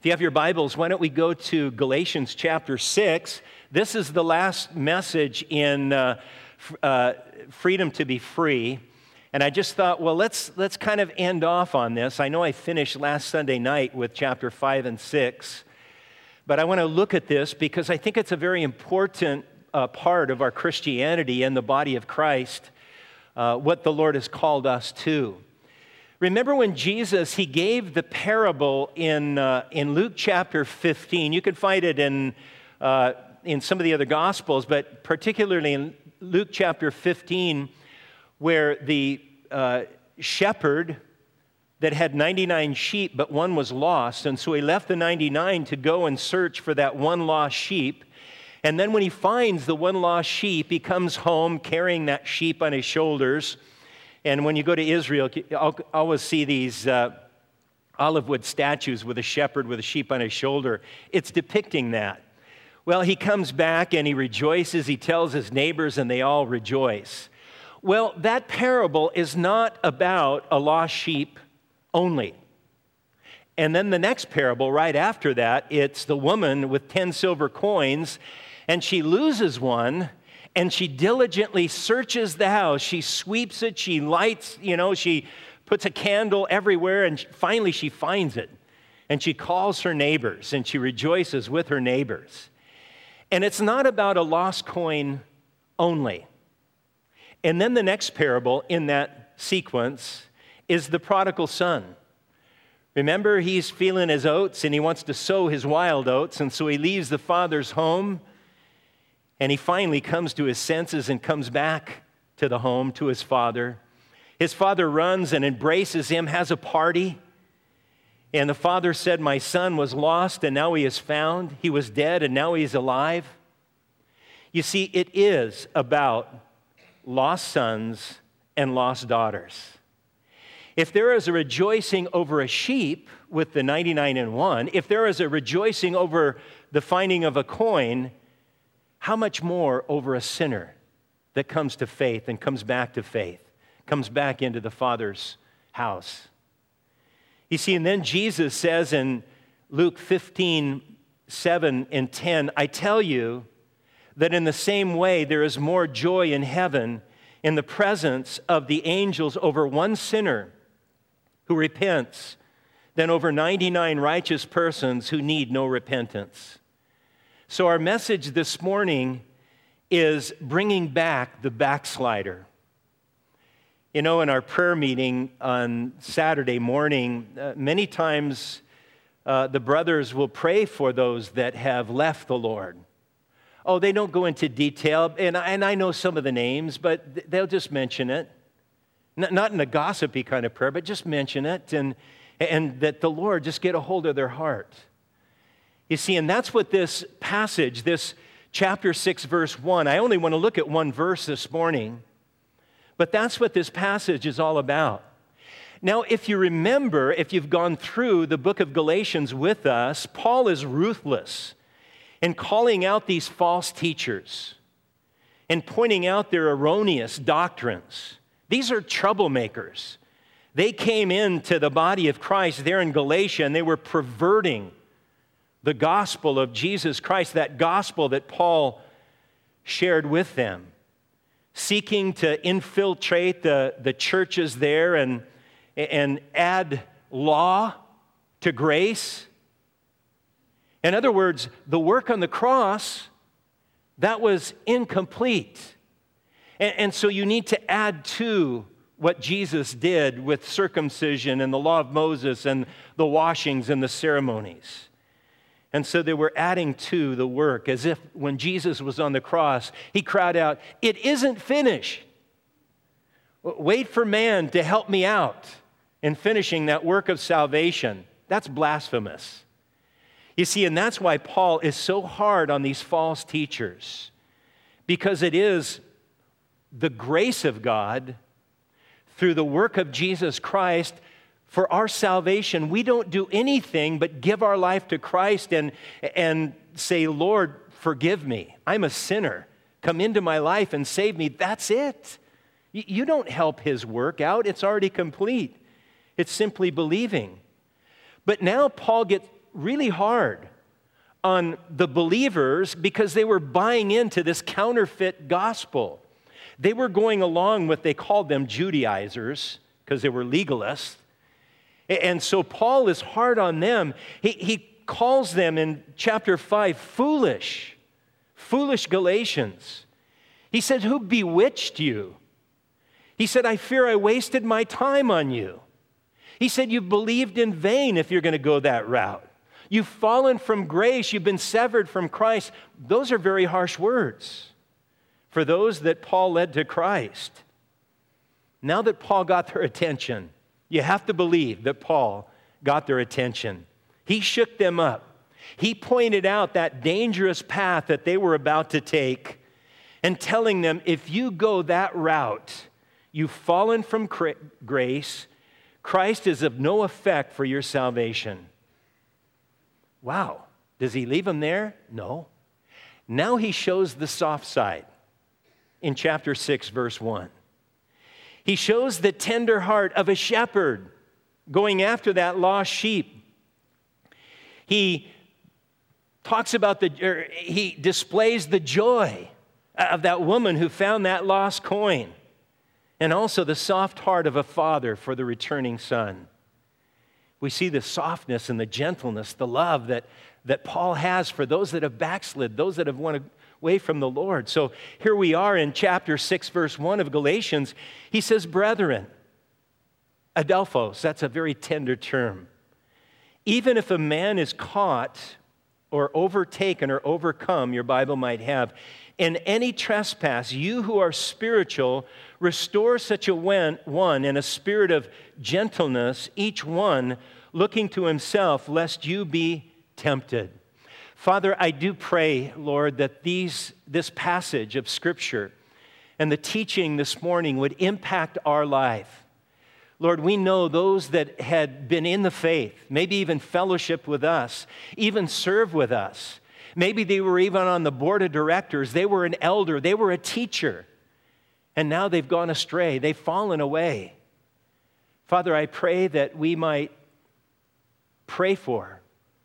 you have your Bibles, why don't we go to Galatians chapter 6. This is the last message in Freedom to be Free. And I just thought, well, let's kind of end off on this. I know I finished last Sunday night with chapter 5 and 6. But I want to look at this because I think it's a very important part of our Christianity and the body of Christ, what the Lord has called us to. Remember when Jesus, he gave the parable in Luke chapter 15. You can find it in some of the other Gospels, but particularly in Luke chapter 15, where the shepherd that had 99 sheep, but one was lost, and so he left the 99 to go and search for that one lost sheep. And then when he finds the one lost sheep, he comes home carrying that sheep on his shoulders. And when you go to Israel, you'll always see these olive wood statues with a shepherd with a sheep on his shoulder. It's depicting that. Well, he comes back and he rejoices. He tells his neighbors and they all rejoice. Well, that parable is not about a lost sheep only. And then the next parable right after that, it's the woman with 10 silver coins, and she loses one, and she diligently searches the house. She sweeps it, she lights, she puts a candle everywhere, and finally she finds it. And she calls her neighbors, and she rejoices with her neighbors. And it's not about a lost coin only. And then the next parable in that sequence is the prodigal son. Remember, he's feeling his oats and he wants to sow his wild oats, and so he leaves the father's home and he finally comes to his senses and comes back to the home, to his father. His father runs and embraces him, has a party, and the father said, "My son was lost and now he is found. He was dead and now he is alive." You see, it is about lost sons and lost daughters. If there is a rejoicing over a sheep with the 99 and 1, if there is a rejoicing over the finding of a coin, how much more over a sinner that comes to faith and comes back to faith, comes back into the Father's house? You see, and then Jesus says in Luke 15, 7 and 10, "I tell you that in the same way there is more joy in heaven in the presence of the angels over one sinner who repents than over 99 righteous persons who need no repentance." So our message this morning is bringing back the backslider. In our prayer meeting on Saturday morning, many times the brothers will pray for those that have left the Lord. Oh, they don't go into detail, and I know some of the names, but they'll just mention it. Not in a gossipy kind of prayer, but just mention it, and that the Lord just get a hold of their heart. You see, and that's what this passage, this chapter 6, verse 1, I only want to look at one verse this morning, but that's what this passage is all about. Now, if you remember, if you've gone through the book of Galatians with us, Paul is ruthless in calling out these false teachers and pointing out their erroneous doctrines. These are troublemakers. They came into the body of Christ there in Galatia, and they were perverting the gospel of Jesus Christ, that gospel that Paul shared with them, seeking to infiltrate the churches there and add law to grace. In other words, the work on the cross, that was incomplete. And so you need to add to what Jesus did with circumcision and the law of Moses and the washings and the ceremonies. And so they were adding to the work, as if when Jesus was on the cross, he cried out, "It isn't finished. Wait for man to help me out in finishing that work of salvation." That's blasphemous. You see, and that's why Paul is so hard on these false teachers, because it is the grace of God through the work of Jesus Christ for our salvation. We don't do anything but give our life to Christ and say, "Lord, forgive me. I'm a sinner. Come into my life and save me." That's it. You don't help his work out. It's already complete. It's simply believing. But now Paul really hard on the believers because they were buying into this counterfeit gospel. They were going along with, they called them Judaizers because they were legalists. And so Paul is hard on them. He calls them in chapter 5 foolish Galatians. He said, who bewitched you? He said, I fear I wasted my time on you. He said, you've believed in vain if you're going to go that route. You've fallen from grace. You've been severed from Christ. Those are very harsh words for those that Paul led to Christ. Now that Paul got their attention, you have to believe that Paul got their attention. He shook them up. He pointed out that dangerous path that they were about to take and telling them, if you go that route, you've fallen from grace. Christ is of no effect for your salvation. Wow. Does he leave them there? No. Now he shows the soft side in chapter 6, verse 1. He shows the tender heart of a shepherd going after that lost sheep. He talks about he displays the joy of that woman who found that lost coin, and also the soft heart of a father for the returning son. We see the softness and the gentleness, the love that Paul has for those that have backslid, those that have went away from the Lord. So here we are in chapter 6, verse 1 of Galatians. He says, brethren, adelphos, that's a very tender term. Even if a man is caught or overtaken or overcome, your Bible might have, in any trespass, you who are spiritual, restore such a one in a spirit of gentleness, each one looking to himself, lest you be tempted. Father, I do pray, Lord, that this passage of Scripture and the teaching this morning would impact our life. Lord, we know those that had been in the faith, maybe even fellowship with us, even serve with us. Maybe they were even on the board of directors. They were an elder. They were a teacher. And now they've gone astray. They've fallen away. Father, I pray that we might pray for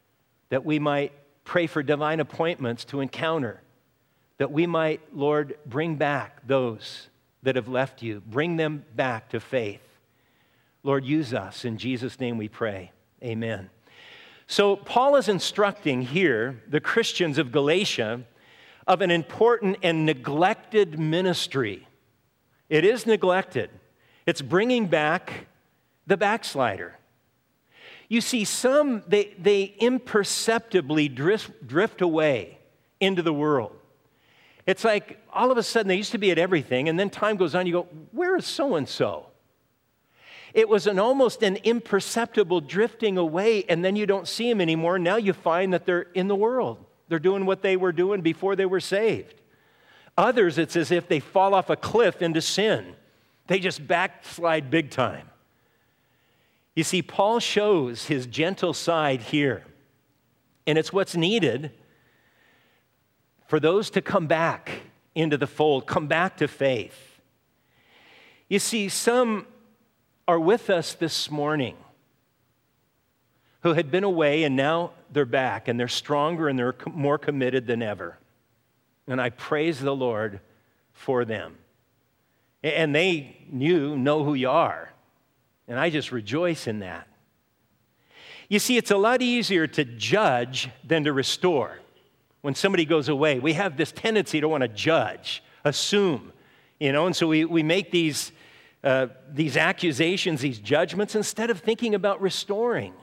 divine appointments to encounter, that we might, Lord, bring back those that have left you. Bring them back to faith. Lord, use us. In Jesus' name we pray. Amen. So Paul is instructing here the Christians of Galatia of an important and neglected ministry. It is neglected. It's bringing back the backslider. You see, some, they imperceptibly drift away into the world. It's like all of a sudden they used to be at everything, and then time goes on, you go, where is so-and-so? It was almost an imperceptible drifting away, and then you don't see them anymore. Now you find that they're in the world. They're doing what they were doing before they were saved. Others, it's as if they fall off a cliff into sin. They just backslide big time. You see, Paul shows his gentle side here, and it's what's needed for those to come back into the fold, come back to faith. You see, some are with us this morning who had been away and now they're back and they're stronger and they're more committed than ever. And I praise the Lord for them. And they know who you are. And I just rejoice in that. You see, it's a lot easier to judge than to restore. When somebody goes away, we have this tendency to want to judge, assume, and so we make these accusations, these judgments, instead of thinking about restoring.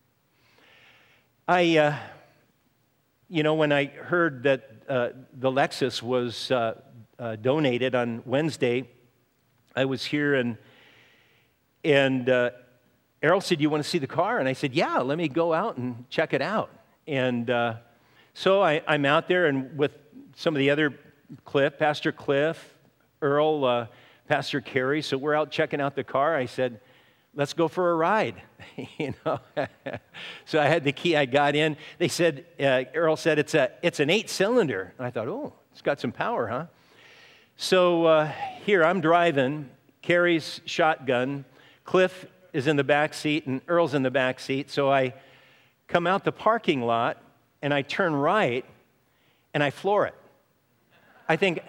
When I heard that the Lexus was donated on Wednesday, I was here and Errol said, "You want to see the car?" And I said, "Yeah, let me go out and check it out." And so I'm out there and with some of the other Pastor Cliff, Earl, Pastor Kerry, so we're out checking out the car. I said, "Let's go for a ride." So I had the key, I got in. They said, Earl said, it's an 8-cylinder. And I thought, oh, it's got some power, huh? So here I'm driving, Kerry's shotgun, Cliff is in the back seat, and Earl's in the back seat. So I come out the parking lot, and I turn right, and I floor it. I think,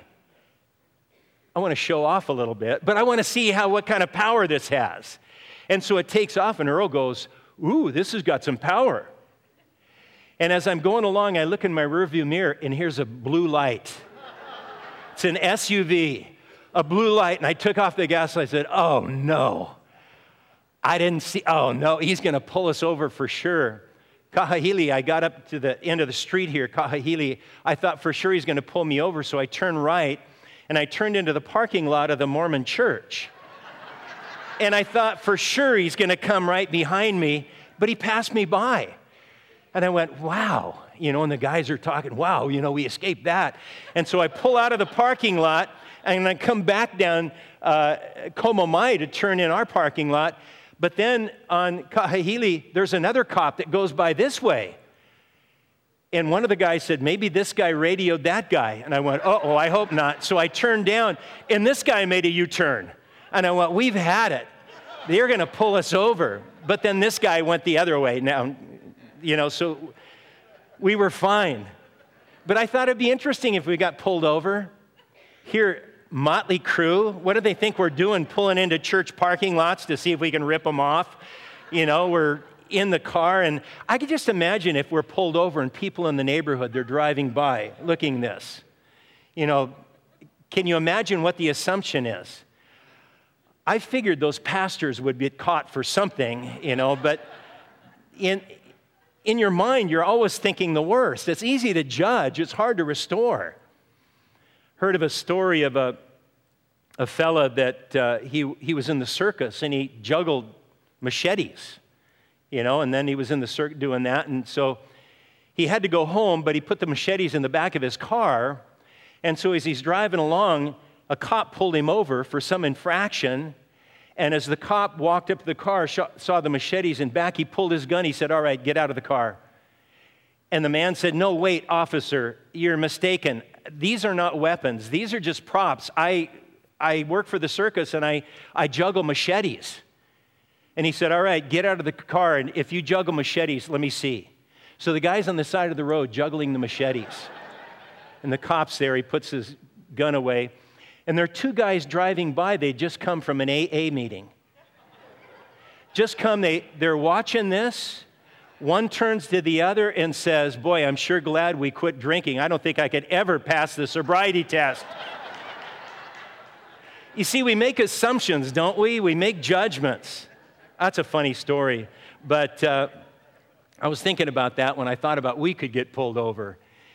I want to show off a little bit, but I want to see what kind of power this has. And so it takes off, and Earl goes, ooh, this has got some power. And as I'm going along, I look in my rearview mirror, and here's a blue light. It's an SUV, a blue light, and I took off the gas, and I said, oh, no. I didn't see, oh, no, he's going to pull us over for sure. Kahahili, I got up to the end of the street here, Kahahili. I thought for sure he's going to pull me over, so I turned right, and I turned into the parking lot of the Mormon church. And I thought for sure he's going to come right behind me, but he passed me by. And I went, wow, and the guys are talking, wow, we escaped that. And so I pull out of the parking lot, and I come back down Komomai to turn in our parking lot. But then on Kahahili, there's another cop that goes by this way. And one of the guys said, maybe this guy radioed that guy. And I went, uh-oh, I hope not. So I turned down, and this guy made a U-turn. And I went, we've had it. They're going to pull us over. But then this guy went the other way. Now, so we were fine. But I thought it'd be interesting if we got pulled over. Here, motley crew, what do they think we're doing, pulling into church parking lots to see if we can rip them off? We're in the car, and I could just imagine if we're pulled over and people in the neighborhood, they're driving by looking this. Can you imagine what the assumption is? I figured those pastors would get caught for something, but in your mind, you're always thinking the worst. It's easy to judge. It's hard to restore. Heard of a story of a fella that he was in the circus, and he juggled machetes, and then he was in the circus doing that, and so he had to go home, but he put the machetes in the back of his car, and so as he's driving along, a cop pulled him over for some infraction, and as the cop walked up to the car, saw the machetes in back, he pulled his gun, he said, all right, get out of the car. And the man said, no, wait, officer, you're mistaken. These are not weapons. These are just props. I work for the circus, and I juggle machetes. And he said, all right, get out of the car, and if you juggle machetes, let me see. So the guy's on the side of the road juggling the machetes. And the cop's there. He puts his gun away. And there are two guys driving by. They'd just come from an AA meeting. Just come. They're watching this. One turns to the other and says, boy, I'm sure glad we quit drinking. I don't think I could ever pass the sobriety test. You see, we make assumptions, don't we? We make judgments. That's a funny story. But I was thinking about that when I thought about we could get pulled over.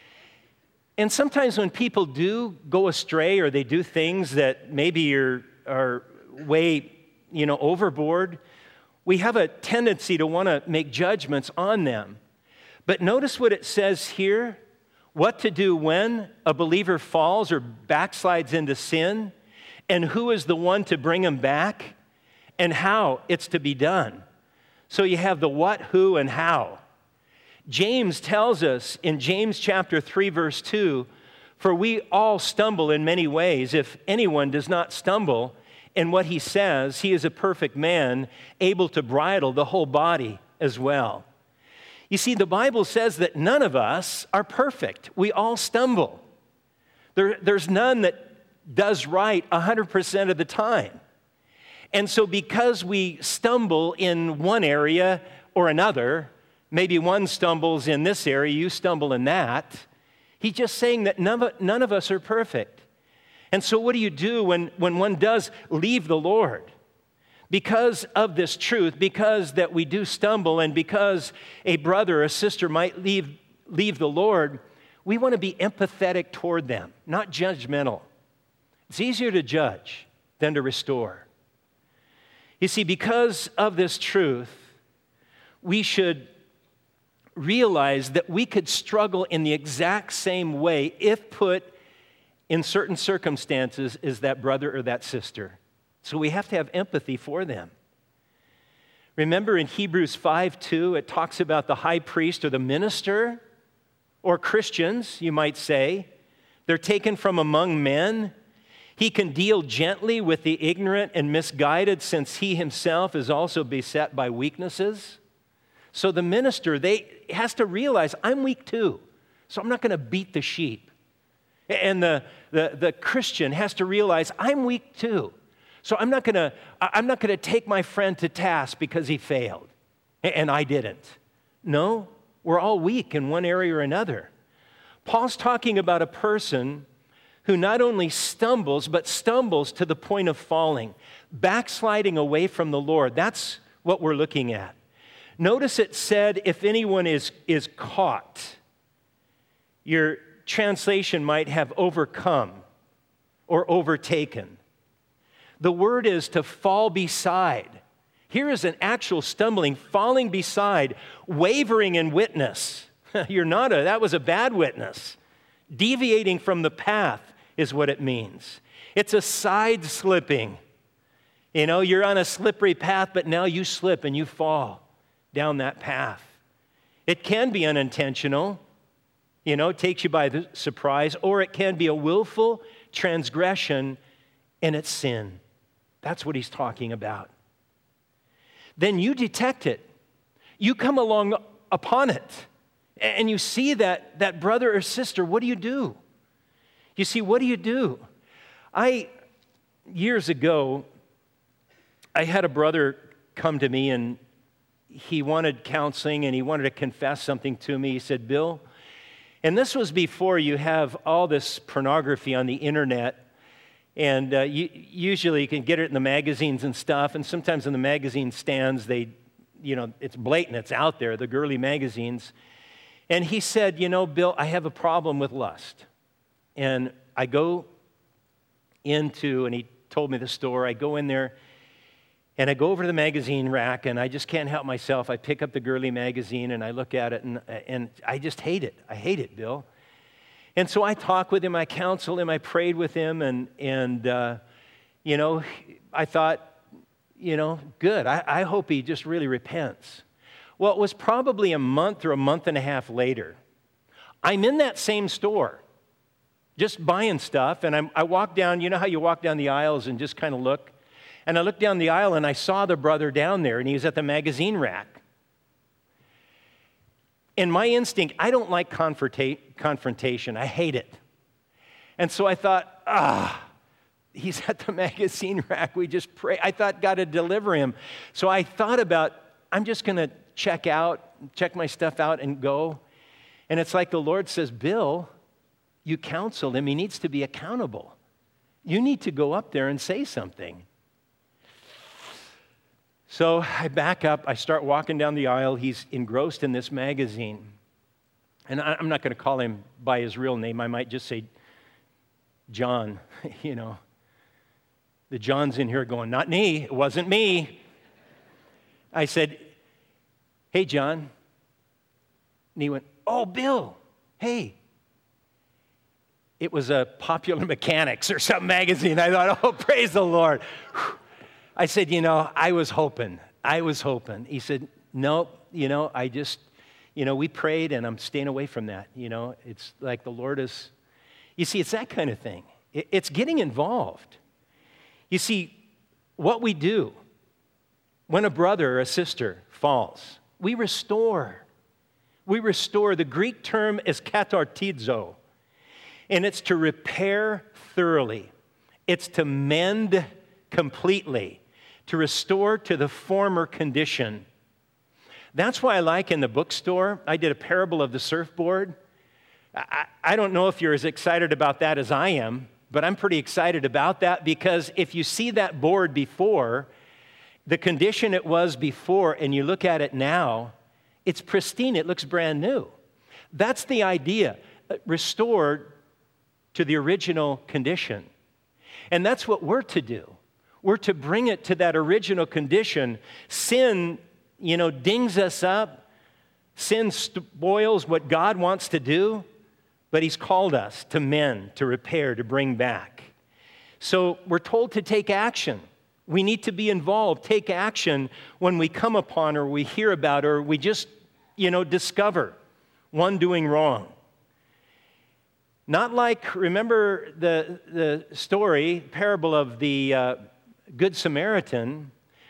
And sometimes when people do go astray or they do things that maybe are way, overboard, we have a tendency to want to make judgments on them. But notice what it says here, what to do when a believer falls or backslides into sin, and who is the one to bring him back, and how it's to be done. So you have the what, who, and how. James tells us in James chapter 3, verse 2, for we all stumble in many ways. If anyone does not stumble in what he says, he is a perfect man, able to bridle the whole body as well. You see, the Bible says that none of us are perfect. We all stumble. There's none that does right 100% of the time. And so because we stumble in one area or another, maybe one stumbles in this area, you stumble in that, he's just saying that none of us are perfect. And so what do you do when one does leave the Lord? Because of this truth, because that we do stumble, and because a brother or a sister might leave the Lord, we want to be empathetic toward them, not judgmental. It's easier to judge than to restore. You see, because of this truth, we should realize that we could struggle in the exact same way if put in certain circumstances as that brother or that sister. So we have to have empathy for them. Remember in Hebrews 5:2, it talks about the high priest or the minister, or Christians, you might say. They're taken from among men. He can deal gently with the ignorant and misguided, since he himself is also beset by weaknesses. So the minister, has to realize, I'm weak too, so I'm not going to beat the sheep. And the Christian has to realize, I'm weak too, so I'm not going to take my friend to task because he failed, and I didn't. No, we're all weak in one area or another. Paul's talking about a person who not only stumbles, but stumbles to the point of falling, backsliding away from the Lord. That's what we're looking at. Notice it said, if anyone is caught. Your translation might have overcome or overtaken. The word is to fall beside. Here is an actual stumbling, falling beside, wavering in witness. That was a bad witness. Deviating from the path is what it means. It's a side slipping. You're on a slippery path, but now you slip and you fall down that path. It can be unintentional, it takes you by the surprise, or it can be a willful transgression and it's sin. That's what he's talking about. Then you detect it. You come along upon it, and you see that brother or sister. What do you do? You see, what do you do? Years ago, I had a brother come to me, and he wanted counseling, and he wanted to confess something to me. He said, Bill, and this was before you have all this pornography on the internet, and usually you can get it in the magazines and stuff, and sometimes in the magazine stands, it's blatant, it's out there, the girly magazines. And he said, Bill, I have a problem with lust. And I go into, and he told me the store, I go in there, and I go over to the magazine rack, and I just can't help myself. I pick up the girly magazine, and I look at it, and I just hate it. I hate it, Bill. And so I talked with him, I counseled him, I prayed with him, and I thought, good. I hope he just really repents. Well, it was probably a month or a month and a half later. I'm in that same store, just buying stuff, and I walk down, you know how you walk down the aisles and just kind of look? And I looked down the aisle, and I saw the brother down there, and he was at the magazine rack. And my instinct, I don't like confrontation. I hate it. And so I thought, he's at the magazine rack. We just pray. I thought God would deliver him. So I thought about, I'm just going to check my stuff out and go. And it's like the Lord says, Bill, you counseled him. He needs to be accountable. You need to go up there and say something. So I back up. I start walking down the aisle. He's engrossed in this magazine. And I'm not going to call him by his real name. I might just say John, The John's in here going, not me. It wasn't me. I said, hey, John. And he went, oh, Bill, hey. It was a Popular Mechanics or some magazine. I thought, oh, praise the Lord. I said, I was hoping. He said, no, I just, we prayed and I'm staying away from that. It's like the Lord is, you see, it's that kind of thing. It's getting involved. You see, what we do when a brother or a sister falls, we restore. We restore. The Greek term is katartizo, and it's to repair thoroughly. It's to mend completely, to restore to the former condition. That's why I like in the bookstore, I did a parable of the surfboard. I don't know if you're as excited about that as I am, but I'm pretty excited about that because if you see that board before, the condition it was before, and you look at it now, it's pristine, it looks brand new. That's the idea, restored to the original condition. And that's what we're to do. We're to bring it to that original condition. Sin, dings us up. Sin spoils what God wants to do, but He's called us to mend, to repair, to bring back. So we're told to take action. We need to be involved, take action when we come upon or we hear about or we just, discover one doing wrong. Not like, remember the story, parable of the Good Samaritan,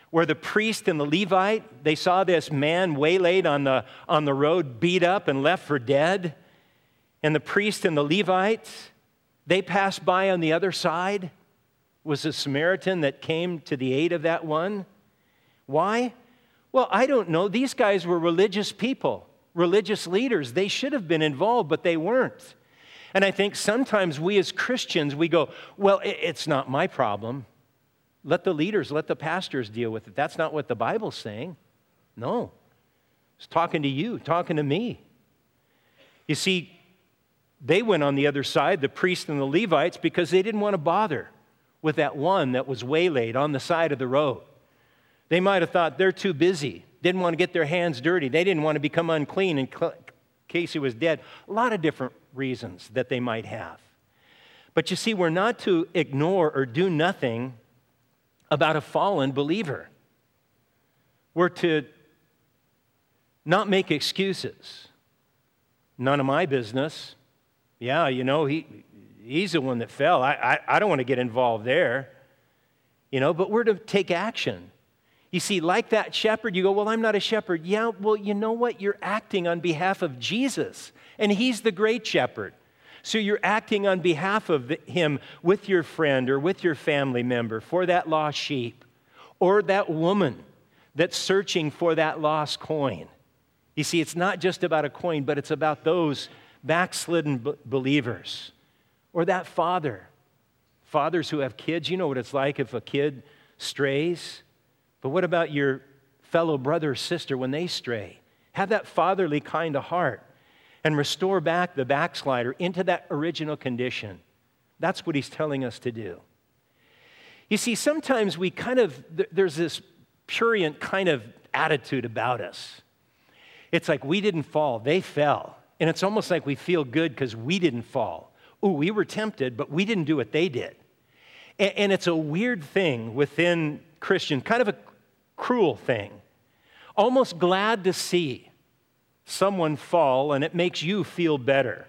where the priest and the Levite, they saw this man waylaid on the road, beat up and left for dead. And the priest and the Levite, they passed by on the other side. It was a Samaritan that came to the aid of that one. Why? Well, I don't know. These guys were religious people, religious leaders. They should have been involved, but they weren't. And I think sometimes we as Christians, we go, well, it's not my problem. Let the leaders, let the pastors deal with it. That's not what the Bible's saying. No. It's talking to you, talking to me. You see, they went on the other side, the priests and the Levites, because they didn't want to bother with that one that was waylaid on the side of the road. They might have thought they're too busy, didn't want to get their hands dirty. They didn't want to become unclean in case he was dead. A lot of different reasons that they might have. But you see, we're not to ignore or do nothing about a fallen believer. We're to not make excuses. None of my business. Yeah, you know, he's the one that fell. I don't want to get involved there. You know, but we're to take action. You see, like that shepherd, you go, well, I'm not a shepherd. Yeah, well, you know what? You're acting on behalf of Jesus, and he's the great shepherd. So you're acting on behalf of him with your friend or with your family member for that lost sheep or that woman that's searching for that lost coin. You see, it's not just about a coin, but it's about those backslidden believers or that father. Fathers who have kids, you know what it's like if a kid strays. But what about your fellow brother or sister when they stray? Have that fatherly kind of heart and restore back the backslider into that original condition. That's what he's telling us to do. You see, sometimes there's this prurient kind of attitude about us. It's like we didn't fall, they fell. And it's almost like we feel good because we didn't fall. Ooh, we were tempted, but we didn't do what they did. And it's a weird thing within Christian, kind of a cruel thing. Almost glad to see someone fall, and it makes you feel better.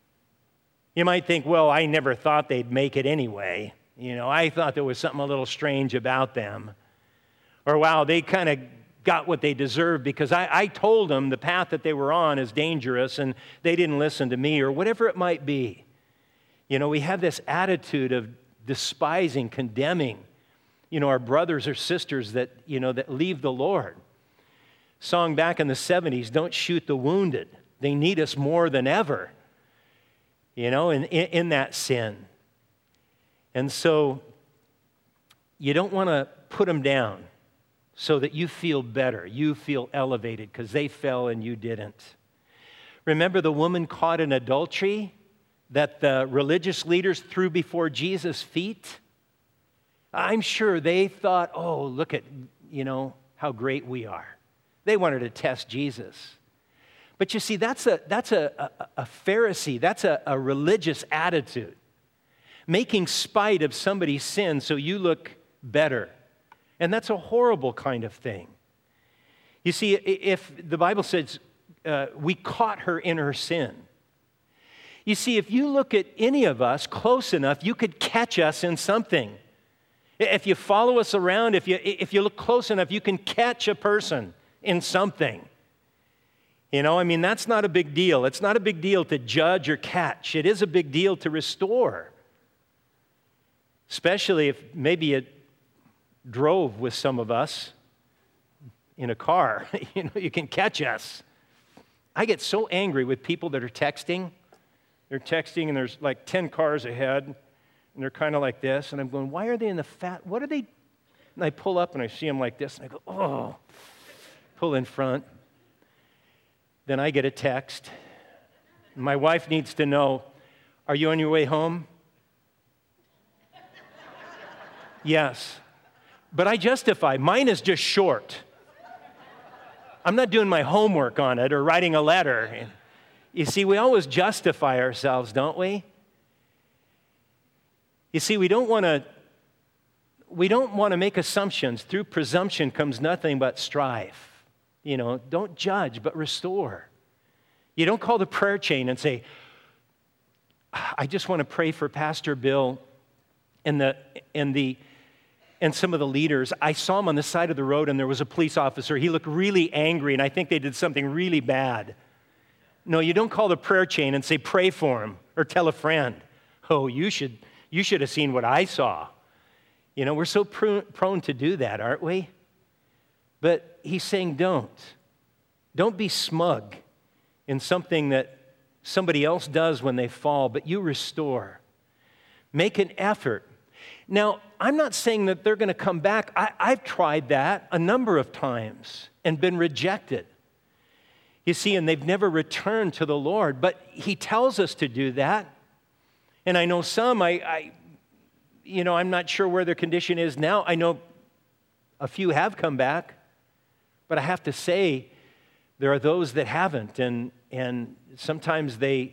You might think, well, I never thought they'd make it anyway. You know, I thought there was something a little strange about them. Or, wow, they kind of got what they deserved because I told them the path that they were on is dangerous and they didn't listen to me, or whatever it might be. You know, we have this attitude of despising, condemning, you know, our brothers or sisters that, you know, that leave the Lord. Song back in the 70s, don't shoot the wounded. They need us more than ever, you know, in that sin. And so you don't want to put them down so that you feel better, you feel elevated because they fell and you didn't. Remember the woman caught in adultery that the religious leaders threw before Jesus' feet? I'm sure they thought, oh, look at, you know, how great we are. They wanted to test Jesus. But you see, that's a Pharisee, that's a religious attitude. Making spite of somebody's sin so you look better. And that's a horrible kind of thing. You see, if the Bible says we caught her in her sin. You see, if you look at any of us close enough, you could catch us in something. If you follow us around, if you look close enough, you can catch a person in something. You know, I mean, that's not a big deal. It's not a big deal to judge or catch. It is a big deal to restore. Especially if maybe you drove with some of us in a car. You know, you can catch us. I get so angry with people that are texting. They're texting and there's like 10 cars ahead and they're kind of like this. And I'm going, why are they in the what are they? And I pull up and I see them like this and I go, oh, pull in front. Then I get a text. My wife needs to know, are you on your way home? Yes. But I justify. Mine is just short. I'm not doing my homework on it or writing a letter. You see, we always justify ourselves, don't we? You see, we don't want to make assumptions. Through presumption comes nothing but strife. You know, don't judge, but restore. You don't call the prayer chain and say, I just want to pray for Pastor Bill and the and some of the leaders, I saw them on the side of the road, and there was a police officer. He looked really angry, and I think they did something really bad. No, you don't call the prayer chain and say, pray for him, or tell a friend. Oh, you should have seen what I saw. You know, we're so prone to do that, aren't we? But he's saying don't. Don't be smug in something that somebody else does when they fall, but you restore. Make an effort. Now, I'm not saying that they're going to come back. I've tried that a number of times and been rejected. You see, and they've never returned to the Lord, but he tells us to do that. And I know some, I'm not sure where their condition is now. I know a few have come back, but I have to say there are those that haven't, and sometimes they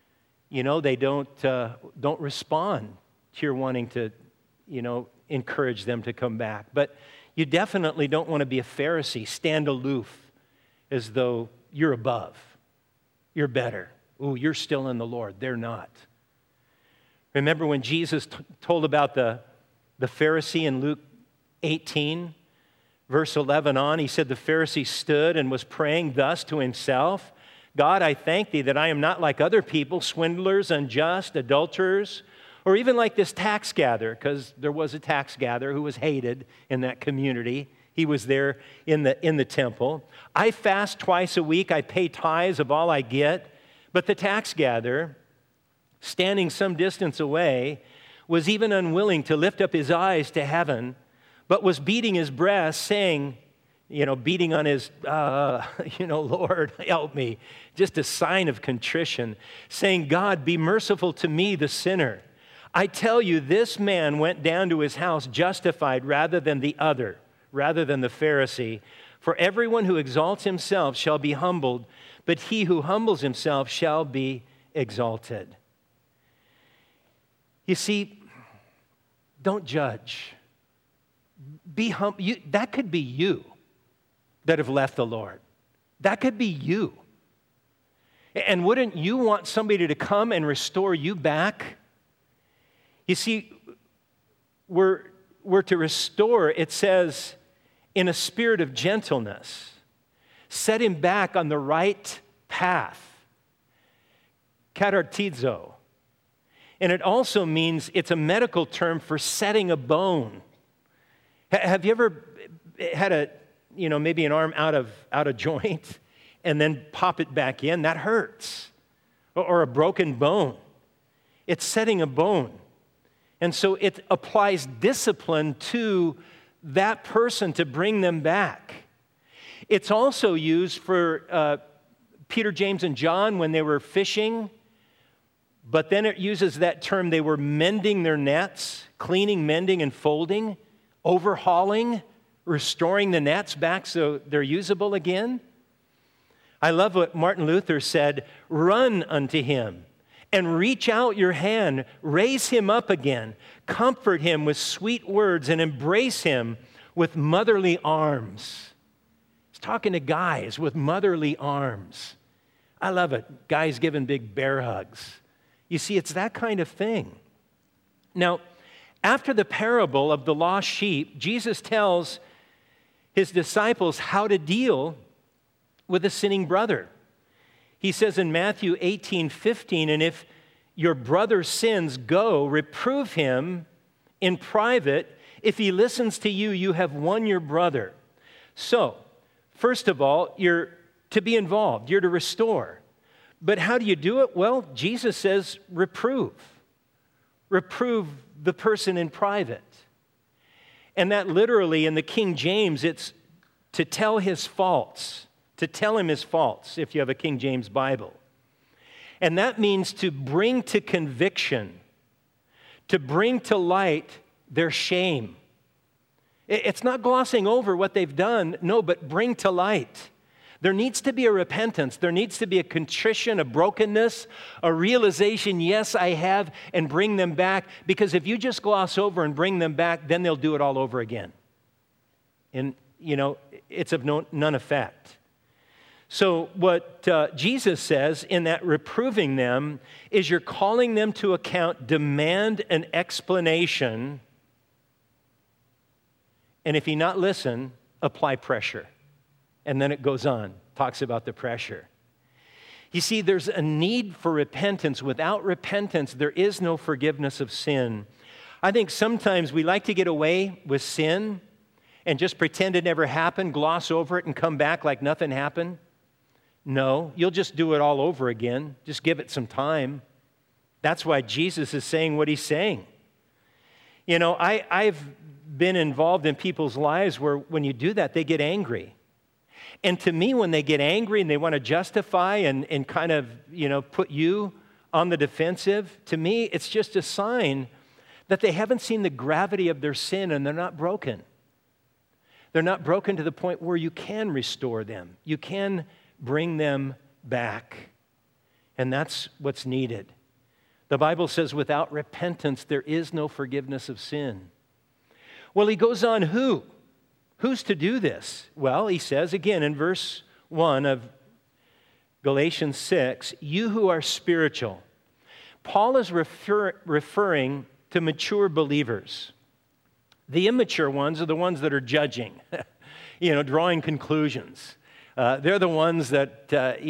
don't respond to your wanting to, encourage them to come back. But you definitely don't want to be a Pharisee, stand aloof as though you're above, you're better. Ooh, you're still in the Lord. They're not. Remember when Jesus told about the Pharisee in Luke 18, verse 11 on, he said the Pharisee stood and was praying thus to himself, God, I thank thee that I am not like other people, swindlers, unjust, adulterers, or even like this tax gatherer, because there was a tax gatherer who was hated in that community. He was there in the temple. I fast twice a week. I pay tithes of all I get. But the tax gatherer, standing some distance away, was even unwilling to lift up his eyes to heaven, but was beating his breast, saying, beating on his, Lord, help me. Just a sign of contrition, saying, God, be merciful to me, the sinner. I tell you, this man went down to his house justified rather than the other, rather than the Pharisee. For everyone who exalts himself shall be humbled, but he who humbles himself shall be exalted. You see, don't judge. Be humble. That could be you that have left the Lord. That could be you. And wouldn't you want somebody to come and restore you back? You see, we're to restore, it says, in a spirit of gentleness. Set him back on the right path. Katartizo. And it also means, it's a medical term for setting a bone. Have you ever had maybe an arm out of joint and then pop it back in? That hurts. Or a broken bone. It's setting a bone. And so it applies discipline to that person to bring them back. It's also used for Peter, James, and John when they were fishing, but then it uses that term, they were mending their nets, cleaning, mending, and folding, overhauling, restoring the nets back so they're usable again. I love what Martin Luther said, run unto him and reach out your hand, raise him up again, comfort him with sweet words, and embrace him with motherly arms. He's talking to guys with motherly arms. I love it. Guys giving big bear hugs. You see, it's that kind of thing. Now, after the parable of the lost sheep, Jesus tells his disciples how to deal with a sinning brother. He says in Matthew 18:15, and if your brother sins, go, reprove him in private. If he listens to you, you have won your brother. So, first of all, you're to be involved. You're to restore. But how do you do it? Well, Jesus says reprove. Reprove the person in private. And that literally in the King James, it's to tell his faults. To tell him his faults, if you have a King James Bible. And that means to bring to conviction, to bring to light their shame. It's not glossing over what they've done, no, but bring to light. There needs to be a repentance. There needs to be a contrition, a brokenness, a realization, yes, I have, and bring them back. Because if you just gloss over and bring them back, then they'll do it all over again. And, it's of none effect. So what Jesus says in that reproving them is you're calling them to account, demand an explanation, And if he not listen, apply pressure. And then it goes on, talks about the pressure. You see, there's a need for repentance. Without repentance, there is no forgiveness of sin. I think sometimes we like to get away with sin and just pretend it never happened, gloss over it, and come back like nothing happened. No, you'll just do it all over again. Just give it some time. That's why Jesus is saying what he's saying. You know, I've been involved in people's lives where when you do that, they get angry. And to me, when they get angry and they want to justify and kind of, put you on the defensive, to me, it's just a sign that they haven't seen the gravity of their sin and they're not broken. They're not broken to the point where you can restore them. You can bring them back. And that's what's needed. The Bible says without repentance, there is no forgiveness of sin. Well, he goes on, who? Who's to do this? Well, he says again in verse 1 of Galatians 6, you who are spiritual. Paul is referring to mature believers. The immature ones are the ones that are judging, drawing conclusions. They're the ones that,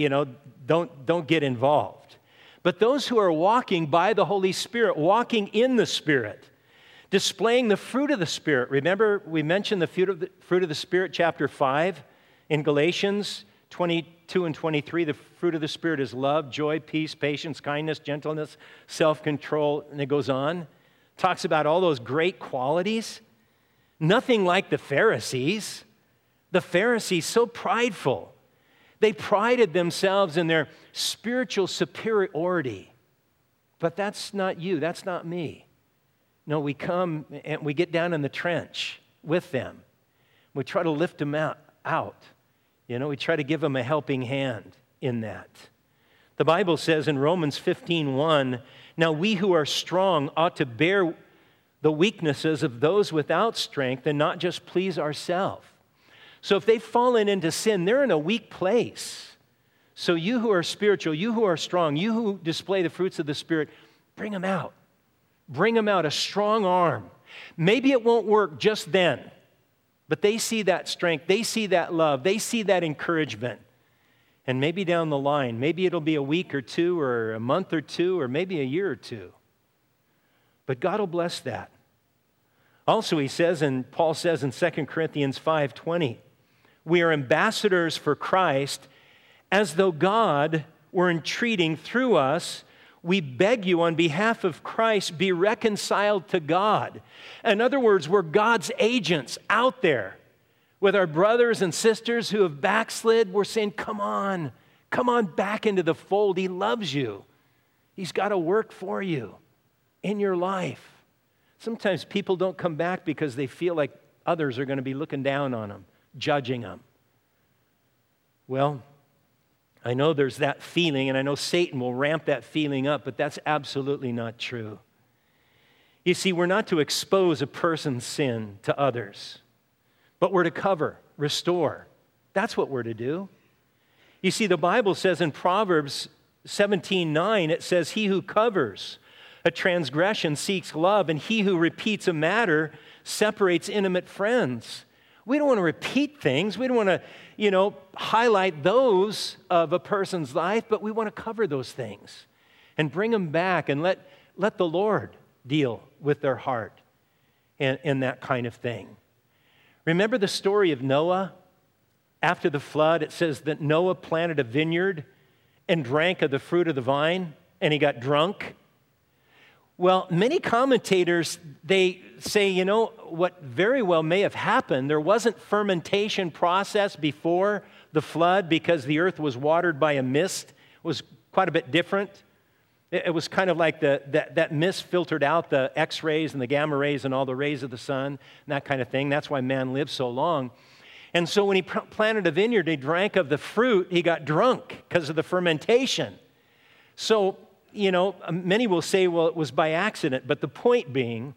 don't get involved. But those who are walking by the Holy Spirit, walking in the Spirit, displaying the fruit of the Spirit. Remember, we mentioned the fruit of the Spirit, chapter 5 in Galatians 22 and 23. The fruit of the Spirit is love, joy, peace, patience, kindness, gentleness, self-control, and it goes on. Talks about all those great qualities. Nothing like the Pharisees. The Pharisees, so prideful. They prided themselves in their spiritual superiority. But that's not you. That's not me. No, we come and we get down in the trench with them. We try to lift them out. We try to give them a helping hand in that. The Bible says in Romans 15:1, now we who are strong ought to bear the weaknesses of those without strength and not just please ourselves. So if they've fallen into sin, they're in a weak place. So you who are spiritual, you who are strong, you who display the fruits of the Spirit, bring them out. Bring them out, a strong arm. Maybe it won't work just then, but they see that strength, they see that love, they see that encouragement. And maybe down the line, maybe it'll be a week or two or a month or two or maybe a year or two. But God will bless that. Also, he says, and Paul says in 2 Corinthians 5:20, we are ambassadors for Christ, as though God were entreating through us. We beg you on behalf of Christ, be reconciled to God. In other words, we're God's agents out there with our brothers and sisters who have backslid. We're saying, come on back into the fold. He loves you. He's got to work for you in your life. Sometimes people don't come back because they feel like others are going to be looking down on them, judging them. Well, I know there's that feeling, and I know Satan will ramp that feeling up, but that's absolutely not true. You see, we're not to expose a person's sin to others, but we're to cover, restore. That's what we're to do. You see, the Bible says in Proverbs 17:9, it says, he who covers a transgression seeks love, and he who repeats a matter separates intimate friends. We don't want to repeat things. We don't want to, highlight those of a person's life, but we want to cover those things and bring them back and let the Lord deal with their heart and that kind of thing. Remember the story of Noah? After the flood, it says that Noah planted a vineyard and drank of the fruit of the vine, and he got drunk. Well, many commentators, they say, what very well may have happened, there wasn't fermentation process before the flood because the earth was watered by a mist. It was quite a bit different. It was kind of like that mist filtered out the X-rays and the gamma rays and all the rays of the sun and that kind of thing. That's why man lived so long. And so when he planted a vineyard, he drank of the fruit, he got drunk because of the fermentation. So, many will say, well, it was by accident. But the point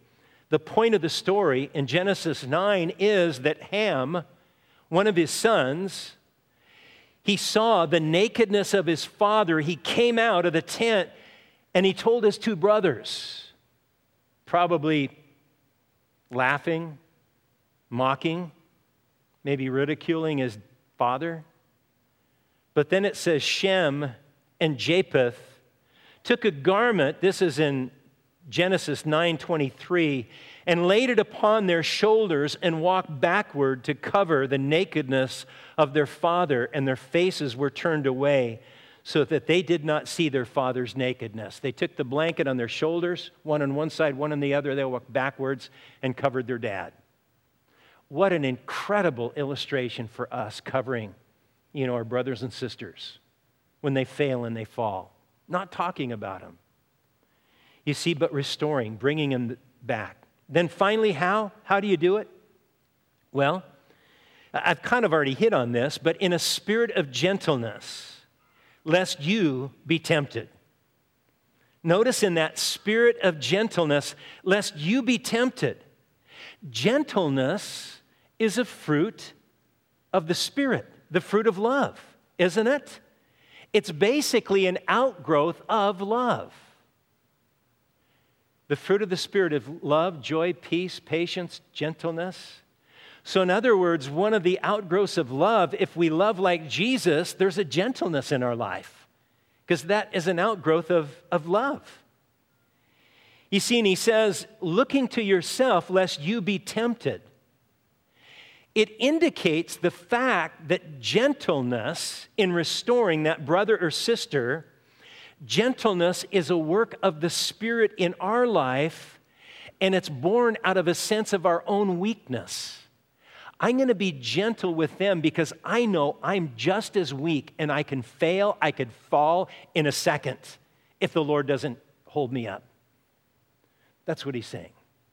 of the story in Genesis 9 is that Ham, one of his sons, he saw the nakedness of his father. He came out of the tent and he told his two brothers, probably laughing, mocking, maybe ridiculing his father. But then it says Shem and Japheth took a garment, this is in Genesis 9:23, and laid it upon their shoulders and walked backward to cover the nakedness of their father, and their faces were turned away so that they did not see their father's nakedness. They took the blanket on their shoulders, one on one side, one on the other. They walked backwards and covered their dad. What an incredible illustration for us covering, our brothers and sisters when they fail and they fall. Not talking about them. You see, but restoring, bringing them back. Then finally, how? How do you do it? Well, I've kind of already hit on this, but in a spirit of gentleness, lest you be tempted. Notice in that spirit of gentleness, lest you be tempted. Gentleness is a fruit of the Spirit, the fruit of love, isn't it? It's basically an outgrowth of love. The fruit of the Spirit of love, joy, peace, patience, gentleness. So in other words, one of the outgrowths of love, if we love like Jesus, there's a gentleness in our life, because that is an outgrowth of love. You see, and he says, looking to yourself lest you be tempted. It indicates the fact that gentleness in restoring that brother or sister, gentleness is a work of the Spirit in our life, and it's born out of a sense of our own weakness. I'm going to be gentle with them because I know I'm just as weak and I can fail, I could fall in a second if the Lord doesn't hold me up. That's what he's saying.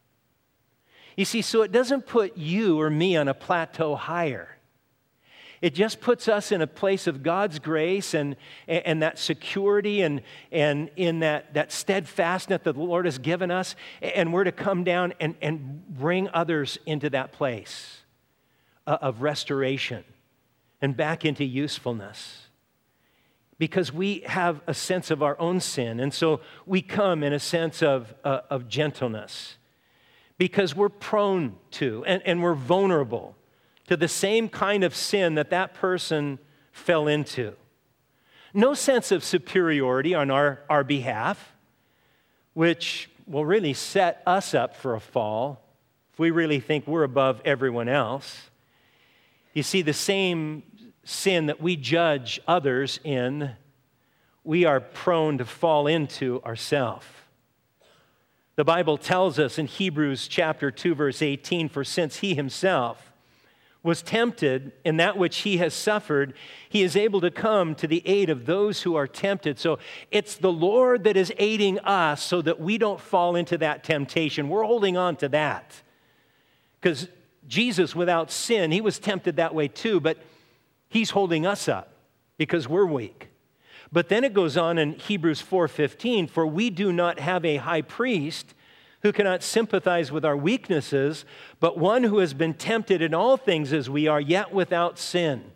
You see, so it doesn't put you or me on a plateau higher. It just puts us in a place of God's grace and that security and in that steadfastness that the Lord has given us, and we're to come down and bring others into that place of restoration and back into usefulness. Because we have a sense of our own sin, and so we come in a sense of gentleness. Because we're prone to and we're vulnerable to the same kind of sin that person fell into. No sense of superiority on our behalf, which will really set us up for a fall if we really think we're above everyone else. You see, the same sin that we judge others in, we are prone to fall into ourselves. The Bible tells us in Hebrews chapter 2, verse 18, for since he himself was tempted in that which he has suffered, he is able to come to the aid of those who are tempted. So it's the Lord that is aiding us so that we don't fall into that temptation. We're holding on to that. Because Jesus, without sin, he was tempted that way too, but he's holding us up because we're weak. But then it goes on in Hebrews 4:15, for we do not have a high priest who cannot sympathize with our weaknesses, but one who has been tempted in all things as we are, yet without sin.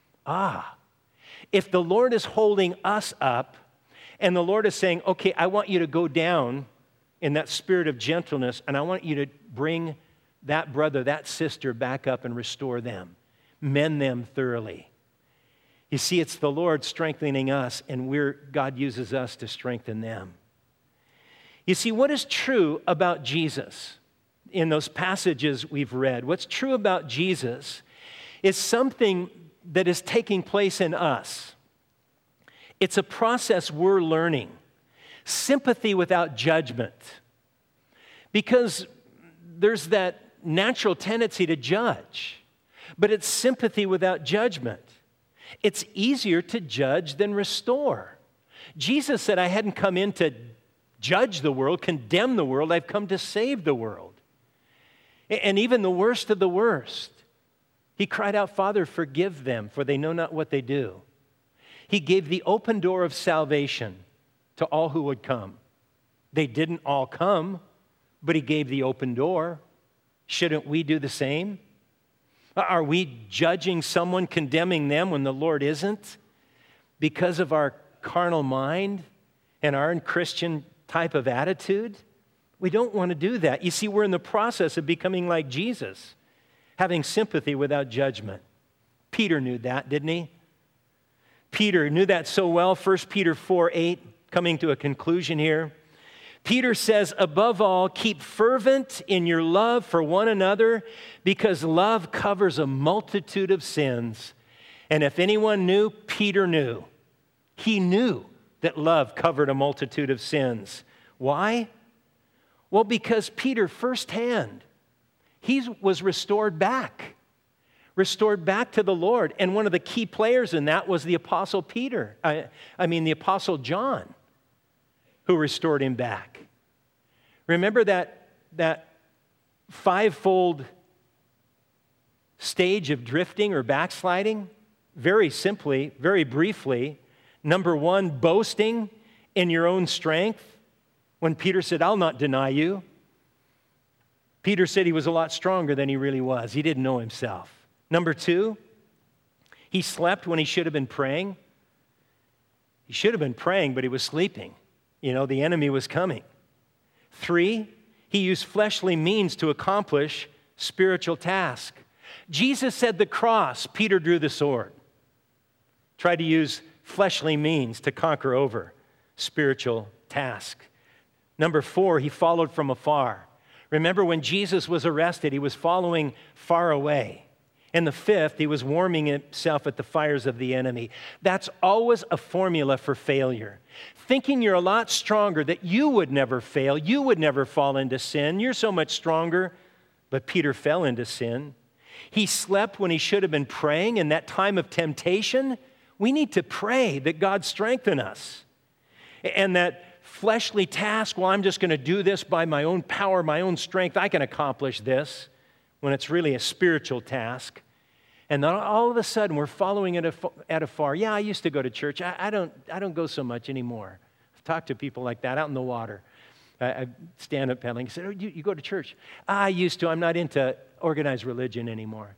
If the Lord is holding us up, and the Lord is saying, okay, I want you to go down in that spirit of gentleness, and I want you to bring that brother, that sister back up and restore them, mend them thoroughly. You see, it's the Lord strengthening us, and God uses us to strengthen them. You see, what is true about Jesus in those passages we've read? What's true about Jesus is something that is taking place in us. It's a process we're learning. Sympathy without judgment. Because there's that natural tendency to judge, but it's sympathy without judgment. It's easier to judge than restore. Jesus said, I hadn't come in to judge the world, condemn the world. I've come to save the world. And even the worst of the worst, he cried out, Father, forgive them, for they know not what they do. He gave the open door of salvation to all who would come. They didn't all come, but he gave the open door. Shouldn't we do the same? Are we judging someone, condemning them when the Lord isn't? Because of our carnal mind and our unchristian type of attitude? We don't want to do that. You see, we're in the process of becoming like Jesus. having sympathy without judgment. Peter knew that, didn't he? Peter knew that so well. 1 Peter 4:8, coming to a conclusion here. Peter says, above all, keep fervent in your love for one another, because love covers a multitude of sins. And if anyone knew, Peter knew. He knew that love covered a multitude of sins. Why? Well, because Peter firsthand, he was restored back to the Lord. And one of the key players in that was the Apostle the Apostle John, who restored him back. Remember that fivefold stage of drifting or backsliding? Very simply, very briefly, number one, boasting in your own strength. When Peter said, I'll not deny you, Peter said he was a lot stronger than he really was. He didn't know himself. Number two, he slept when he should have been praying. He should have been praying, but he was sleeping. The enemy was coming. 3, he used fleshly means to accomplish spiritual tasks. Jesus said the cross, Peter drew the sword. Tried to use fleshly means to conquer over spiritual task. Number 4, he followed from afar. Remember when Jesus was arrested, he was following far away. And the 5th, he was warming himself at the fires of the enemy. That's always a formula for failure. Thinking you're a lot stronger, that you would never fail, you would never fall into sin. You're so much stronger. But Peter fell into sin. He slept when he should have been praying. In that time of temptation, we need to pray that God strengthen us. And that fleshly task, well, I'm just going to do this by my own power, my own strength. I can accomplish this, when it's really a spiritual task. And then all of a sudden, we're following it at afar. Yeah, I used to go to church. I don't go so much anymore. I've talked to people like that out in the water. I stand up paddling. I said, oh, you go to church? I used to. I'm not into organized religion anymore.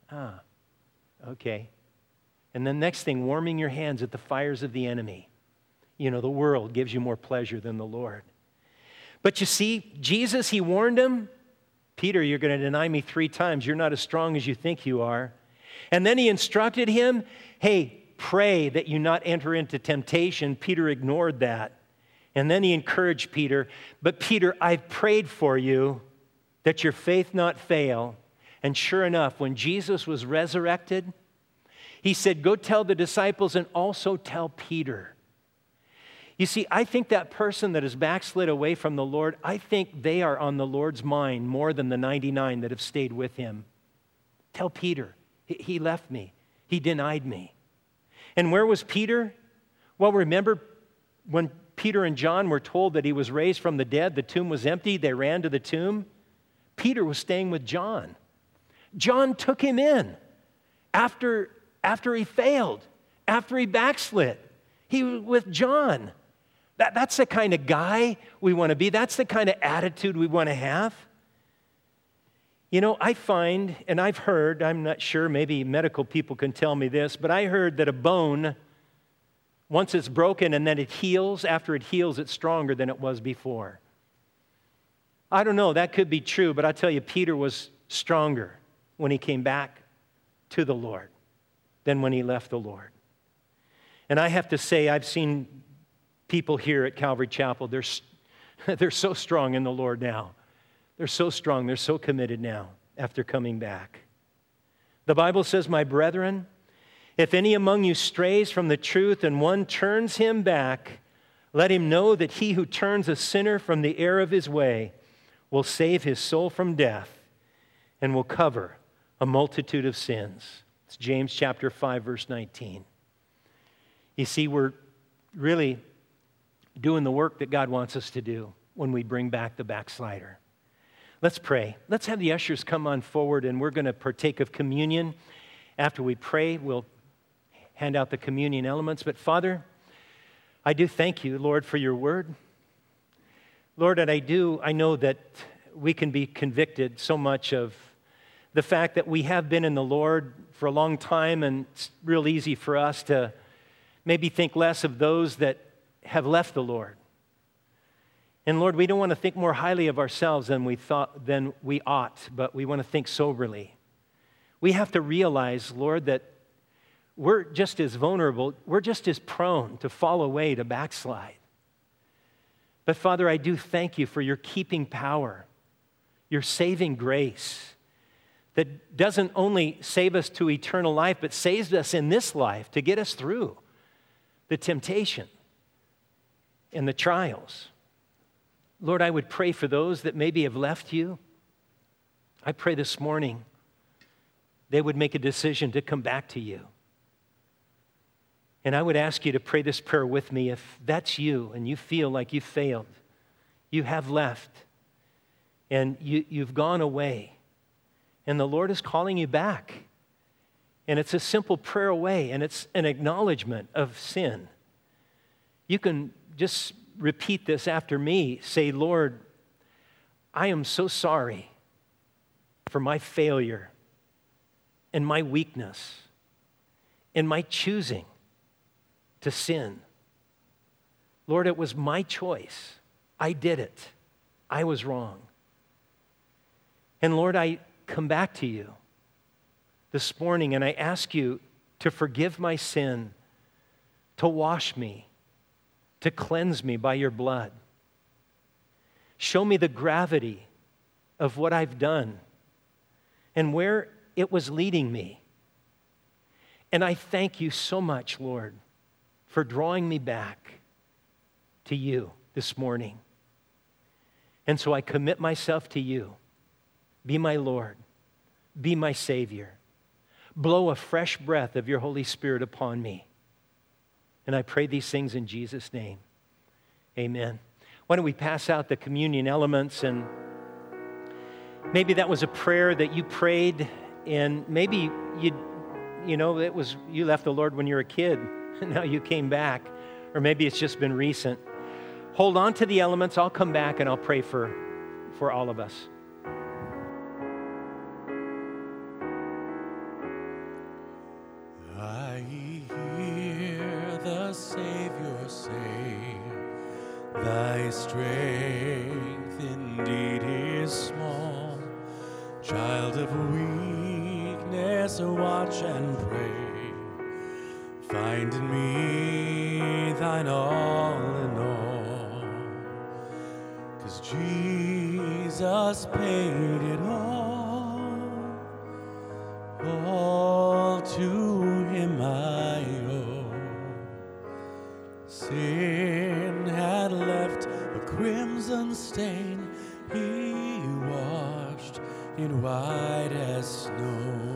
Okay. And then next thing, warming your hands at the fires of the enemy. The world gives you more pleasure than the Lord. But you see, Jesus, he warned him, Peter, you're going to deny me 3 times. You're not as strong as you think you are. And then he instructed him, hey, pray that you not enter into temptation. Peter ignored that. And then he encouraged Peter, but Peter, I've prayed for you that your faith not fail. And sure enough, when Jesus was resurrected, he said, go tell the disciples and also tell Peter. You see, I think that person that is backslid away from the Lord, I think they are on the Lord's mind more than the 99 that have stayed with him. Tell Peter, he left me. He denied me. And where was Peter? Well, remember when Peter and John were told that he was raised from the dead, the tomb was empty, they ran to the tomb. Peter was staying with John. John took him in after he failed, after he backslid. He was with John. That's the kind of guy we want to be. That's the kind of attitude we want to have. I find, and I've heard, I'm not sure, maybe medical people can tell me this, but I heard that a bone, once it's broken and then it heals, after it heals, it's stronger than it was before. I don't know, that could be true, but I tell you, Peter was stronger when he came back to the Lord than when he left the Lord. And I have to say, I've seen people here at Calvary Chapel, they're so strong in the Lord now. They're so strong, they're so committed now after coming back. The Bible says, my brethren, if any among you strays from the truth and one turns him back, let him know that he who turns a sinner from the error of his way will save his soul from death and will cover a multitude of sins. It's James chapter 5, verse 19. You see, we're really doing the work that God wants us to do when we bring back the backslider. Let's pray. Let's have the ushers come on forward, and we're going to partake of communion. After we pray, we'll hand out the communion elements. But Father, I do thank you, Lord, for your word. Lord, and I know that we can be convicted so much of the fact that we have been in the Lord for a long time, and it's real easy for us to maybe think less of those that have left the Lord. And Lord, we don't want to think more highly of ourselves than we ought, but we want to think soberly. We have to realize, Lord, that we're just as vulnerable, we're just as prone to fall away, to backslide. But Father, I do thank you for your keeping power, your saving grace that doesn't only save us to eternal life, but saves us in this life to get us through the temptation and the trials. Lord, I would pray for those that maybe have left you. I pray this morning they would make a decision to come back to you. And I would ask you to pray this prayer with me if that's you and you feel like you failed, you have left, and you've gone away, and the Lord is calling you back. And it's a simple prayer away, and it's an acknowledgement of sin. You can just repeat this after me. Say, Lord, I am so sorry for my failure and my weakness and my choosing to sin. Lord, it was my choice. I did it. I was wrong. And Lord, I come back to you this morning and I ask you to forgive my sin, to wash me, to cleanse me by your blood. Show me the gravity of what I've done and where it was leading me. And I thank you so much, Lord, for drawing me back to you this morning. And so I commit myself to you. Be my Lord. Be my Savior. Blow a fresh breath of your Holy Spirit upon me. And I pray these things in Jesus' name. Amen. Why don't we pass out the communion elements, and maybe that was a prayer that you prayed, and maybe it was you left the Lord when you were a kid, and now you came back, or maybe it's just been recent. Hold on to the elements. I'll come back and I'll pray for all of us. I hear the Savior say, thy strength indeed is small. Child of weakness, watch and pray. Find in me thine all in all. 'Cause Jesus paid it all to him I owe. Sin had left a crimson stain, he washed it white as snow.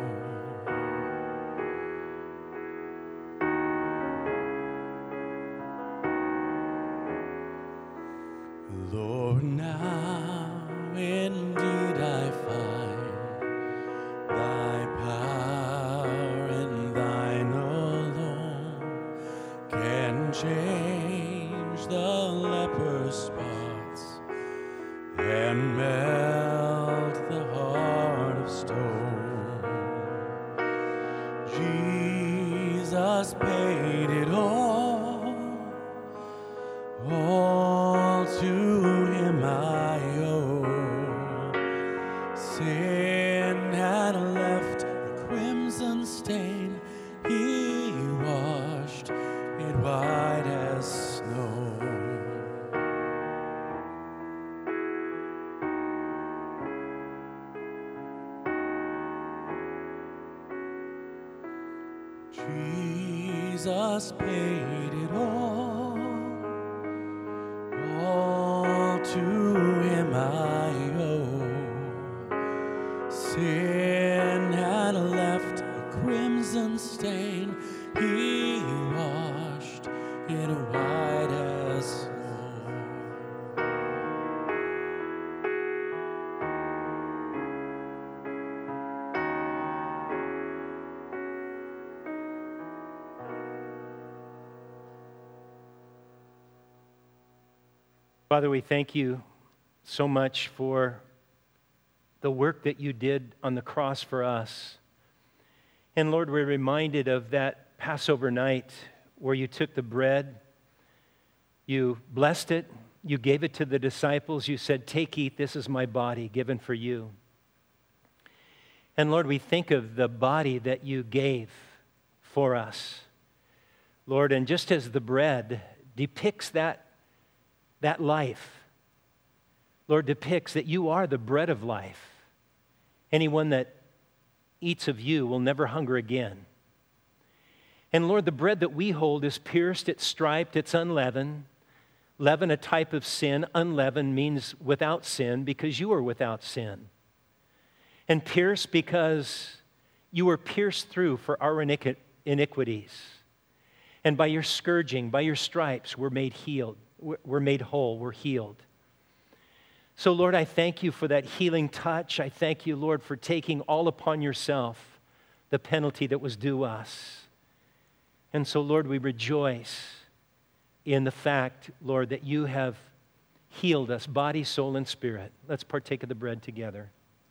Lord, now indeed I find thy power and thine alone can change the leper's spots and melt the heart of stone. Jesus paid it all to him I owe. Sin had left a crimson stain, he washed it white as snow. Jesus paid it all to him I owe. Sin had left a crimson stain, he washed it white as snow. Father, we thank you so much for the work that you did on the cross for us. And Lord, we're reminded of that Passover night where you took the bread, you blessed it, you gave it to the disciples, you said, take, eat, this is my body given for you. And Lord, we think of the body that you gave for us, Lord, and just as the bread depicts that life, Lord, depicts that you are the bread of life. Anyone that eats of you will never hunger again. And Lord, the bread that we hold is pierced, it's striped, it's unleavened. Leaven, a type of sin. Unleavened means without sin, because you are without sin. And pierced because you were pierced through for our iniquities. And by your scourging, by your stripes, we're made healed. We're made whole. We're healed. So, Lord, I thank you for that healing touch. I thank you, Lord, for taking all upon yourself the penalty that was due us. And so, Lord, we rejoice in the fact, Lord, that you have healed us, body, soul, and spirit. Let's partake of the bread together.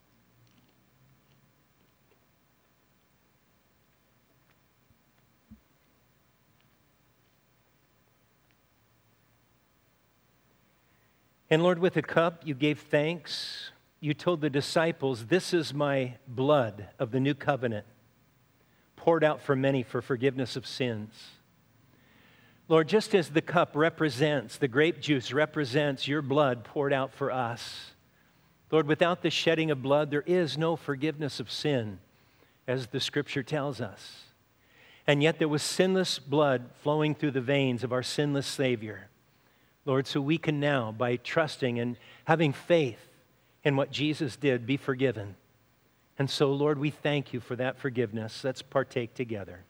And Lord, with the cup, you gave thanks. You told the disciples, this is my blood of the new covenant, poured out for many for forgiveness of sins. Lord, just as the cup represents, the grape juice represents your blood poured out for us, Lord, without the shedding of blood, there is no forgiveness of sin, as the Scripture tells us. And yet there was sinless blood flowing through the veins of our sinless Savior. Lord, so we can now, by trusting and having faith in what Jesus did, be forgiven. And so, Lord, we thank you for that forgiveness. Let's partake together.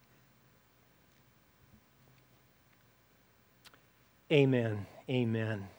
Amen. Amen.